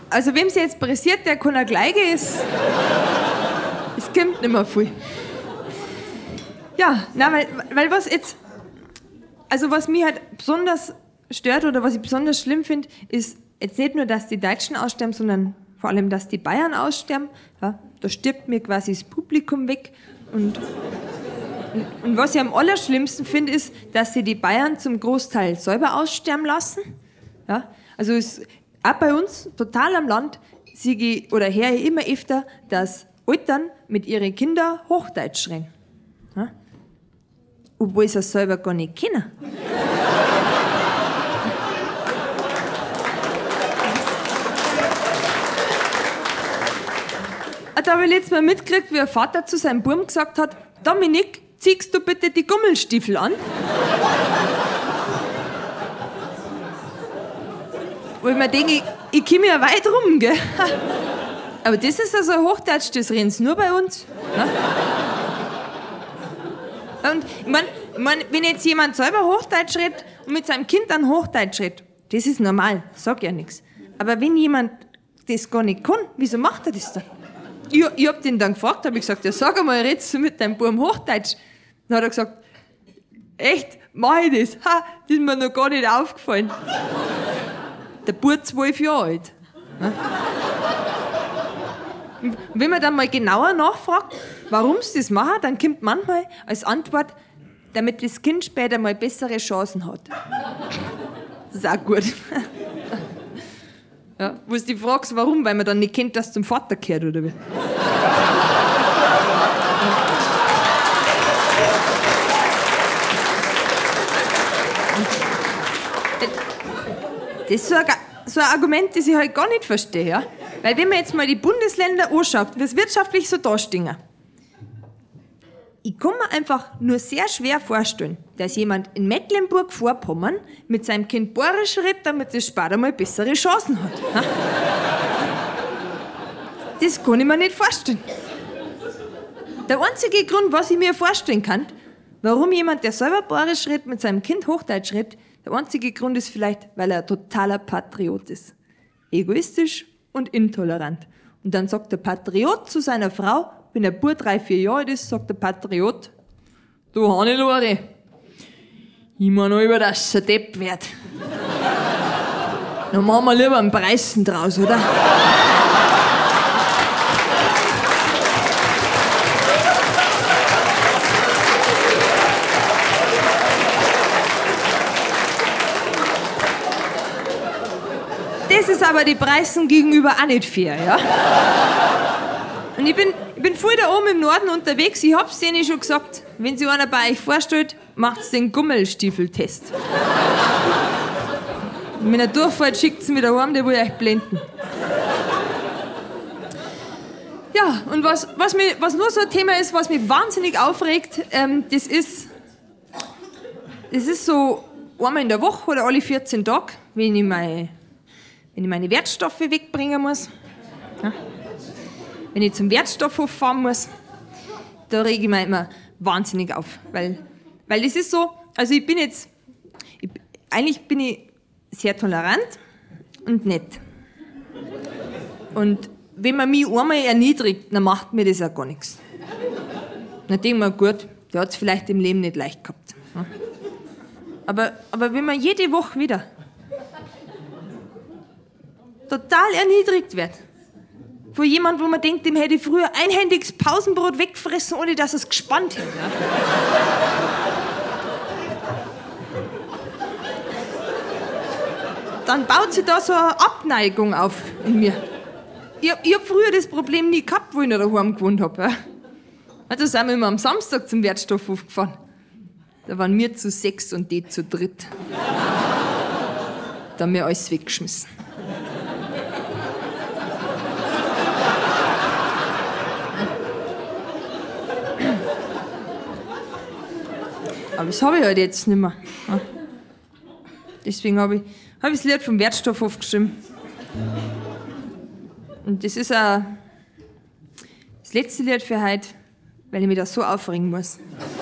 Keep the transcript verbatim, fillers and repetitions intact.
also wem sie jetzt pressiert, der kann auch gleich gehen. Es, es kommt nicht mehr viel. Ja, na, weil, weil was jetzt, also was mich halt besonders stört oder was ich besonders schlimm finde, ist jetzt nicht nur, dass die Deutschen aussterben, sondern vor allem, dass die Bayern aussterben. Ja, da stirbt mir quasi das Publikum weg. Und, und, und was ich am allerschlimmsten finde, ist, dass sie die Bayern zum Großteil selber aussterben lassen. Ja, also es, auch bei uns, total am Land, sehe oder höre ich immer öfter, dass Eltern mit ihren Kindern Hochdeutsch reden. Ja? Obwohl sie es selber gar nicht kennen. Da habe ich letztes Mal mitgekriegt, wie ein Vater zu seinem Buben gesagt hat, Dominik, ziehst du bitte die Gummelstiefel an? Wo ich mir denke, ich, ich komme ja weit rum, gell? Aber das ist also Hochdeutsch, das reden sie nur bei uns. Ne? Und ich meine, ich mein, wenn jetzt jemand selber Hochdeutsch redet und mit seinem Kind dann Hochdeutsch redet, das ist normal, sag ja nichts. Aber wenn jemand das gar nicht kann, wieso macht er das dann? Ich, ich hab den dann gefragt, hab ich gesagt, ja sag einmal, redst du mit deinem Buben Hochdeutsch? Dann hat er gesagt, echt, mach ich das? Ha, das ist mir noch gar nicht aufgefallen. Der Bub zwölf Jahre alt. Ja? Und wenn man dann mal genauer nachfragt, warum sie das machen, dann kommt manchmal als Antwort, damit das Kind später mal bessere Chancen hat. Das ist auch gut. Ja, wo du dich fragst, warum, weil man dann nicht kennt, dass du zum Vater gehört, oder wie? Das ist so ein, so ein Argument, das ich halt gar nicht verstehe. Ja? Weil wenn man jetzt mal die Bundesländer anschaut, wie es wirtschaftlich so dastehen, ich kann mir einfach nur sehr schwer vorstellen, dass jemand in Mecklenburg-Vorpommern mit seinem Kind Bayerisch redet, damit das später mal bessere Chancen hat. Ha? Das kann ich mir nicht vorstellen. Der einzige Grund, was ich mir vorstellen kann, warum jemand, der selber Bayerisch redet, mit seinem Kind Hochdeutsch redet, der einzige Grund ist vielleicht, weil er ein totaler Patriot ist. Egoistisch und intolerant. Und dann sagt der Patriot zu seiner Frau, wenn der Bub drei, vier Jahre alt ist, sagt der Patriot, du Hannelore, ich mein noch über, dass er Depp wird. Dann machen wir lieber einen Preisen draus, oder? Das ist aber die Preisen gegenüber auch nicht fair, ja? Und ich bin, ich bin voll da oben im Norden unterwegs, ich hab's denen schon gesagt, wenn sich einer bei euch vorstellt, macht's den Gummelstiefeltest. Und wenn er durchfällt, schickt's ihn wieder heim, der will euch blenden. Ja, und was, was, mich, was nur so ein Thema ist, was mich wahnsinnig aufregt, ähm, das ist, das ist so einmal in der Woche oder alle vierzehn Tage, wenn ich, mein, wenn ich meine Wertstoffe wegbringen muss. Ja. Wenn ich zum Wertstoffhof fahren muss, da rege ich mich immer wahnsinnig auf. Weil, weil das ist so, also ich bin jetzt, ich, eigentlich bin ich sehr tolerant und nett. Und wenn man mich einmal erniedrigt, dann macht mir das auch gar nichts. Dann denke ich mir, gut, der hat es vielleicht im Leben nicht leicht gehabt. Aber, aber wenn man jede Woche wieder total erniedrigt wird, von jemandem, wo man denkt, dem hätte ich früher einhändiges Pausenbrot weggefressen, ohne dass er es gespannt hätte. Ja? Dann baut sich da so eine Abneigung auf in mir. Ich hab, ich hab früher das Problem nie gehabt, wo ich noch daheim gewohnt habe. Ja? Also sind wir immer am Samstag zum Wertstoffhof gefahren. Da waren wir zu sechs und die zu dritt. Da haben wir alles weggeschmissen. Aber das habe ich halt jetzt nicht mehr. Ja. Deswegen habe ich, hab ich das Lied vom Wertstoffhof geschrieben. Und das ist auch das letzte Lied für heute, weil ich mich da so aufregen muss.